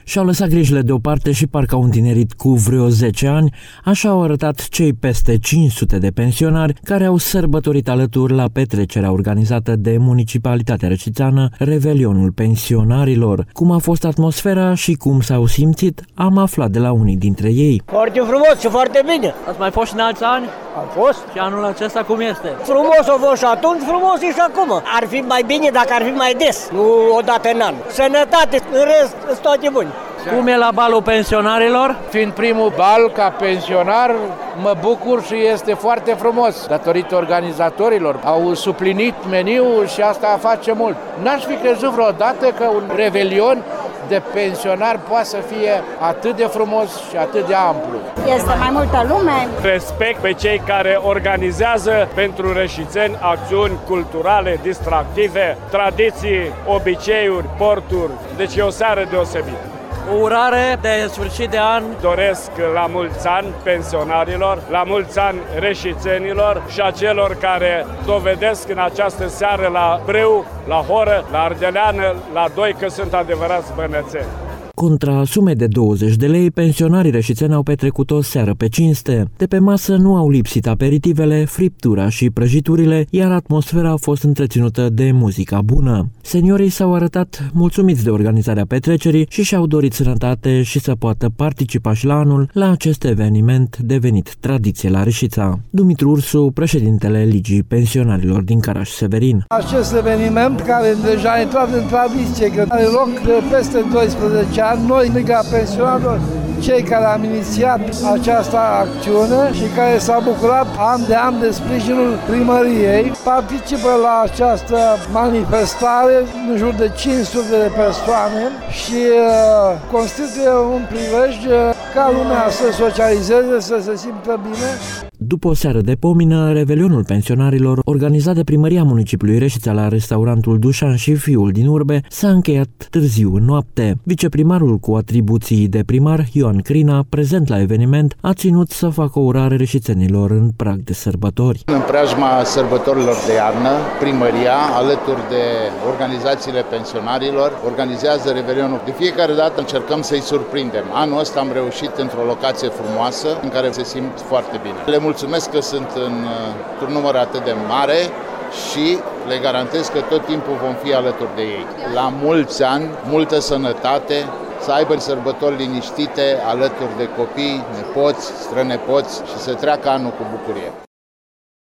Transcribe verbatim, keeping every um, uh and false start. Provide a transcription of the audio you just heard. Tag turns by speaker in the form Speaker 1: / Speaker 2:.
Speaker 1: și-au lăsat grijile deoparte și parcă au întinerit cu vreo zece ani, așa au arătat cei peste cinci sute de pensionari care au sărbătorit alături la petrecerea organizată de Municipalitatea Reșițeană, Revelionul Pensionarilor. Cum a fost atmosfera și cum s-au simțit, am aflat de la unii dintre ei.
Speaker 2: Foarte frumos și foarte bine.
Speaker 3: Ați mai fost și în alți ani?
Speaker 2: Am fost.
Speaker 3: Și anul acesta cum este?
Speaker 2: Frumos a fost și atunci, frumos e și acum. Ar fi mai bine dacă ar fi mai des, nu o dată în an. Sănătate, în rest, sunt toate bune.
Speaker 3: Cum e la balul pensionarilor?
Speaker 4: Fiind primul bal ca pensionar, mă bucur și este foarte frumos. Datorită organizatorilor, au suplinit meniul și asta face mult. N-aș fi crezut vreodată că un revelion de pensionar poate să fie atât de frumos și atât de amplu.
Speaker 5: Este mai multă lume.
Speaker 6: Respect pe cei care organizează pentru reșițeni acțiuni culturale, distractive, tradiții, obiceiuri, porturi. Deci e o seară deosebită.
Speaker 3: O urare de sfârșit de an.
Speaker 6: Doresc la mulți ani pensionarilor, la mulți ani reșițenilor și a celor care dovedesc în această seară la Brâu, la Horă, la Ardeleană, la Doi că sunt adevărați bănățeni.
Speaker 1: Contra sume de douăzeci de lei, pensionarii reșițeni au petrecut o seară pe cinste. De pe masă nu au lipsit aperitivele, friptura și prăjiturile, iar atmosfera a fost întreținută de muzica bună. Seniorii s-au arătat mulțumiți de organizarea petrecerii și și-au dorit sănătate și să poată participa și la anul la acest eveniment devenit tradiție la Reșița. Dumitru Ursu, președintele Ligii Pensionarilor din Caraș-Severin.
Speaker 7: Acest eveniment, care deja a intrat în tradiție, că are loc de peste doisprezece ani, noi, Liga Pensionarilor, cei care am inițiat această acțiune și care s-a bucurat an de an de sprijinul primăriei, participă la această manifestare în jur de cinci sute de persoane și uh, constituie un prilej ca lumea să socializeze, să se simtă bine.
Speaker 1: După o seară de pomină, Revelionul Pensionarilor, organizat de Primăria Municipiului Reșița la restaurantul Dușan și Fiul din Urbe, s-a încheiat târziu în noapte. Viceprimarul cu atribuții de primar, Ioan Crina, prezent la eveniment, a ținut să facă o urare reșițenilor în prag de sărbători.
Speaker 8: În preajma sărbătorilor de iarnă, Primăria, alături de organizațiile pensionarilor, organizează Revelionul. De fiecare dată încercăm să-i surprindem. Anul ăsta am reușit într-o locație frumoasă, în care se simt foarte bine. Le mulțumesc că sunt într-un număr atât de mare și le garantez că tot timpul vom fi alături de ei. La mulți ani, multă sănătate, să aibă sărbători liniștite alături de copii, nepoți, strănepoți și să treacă anul cu bucurie.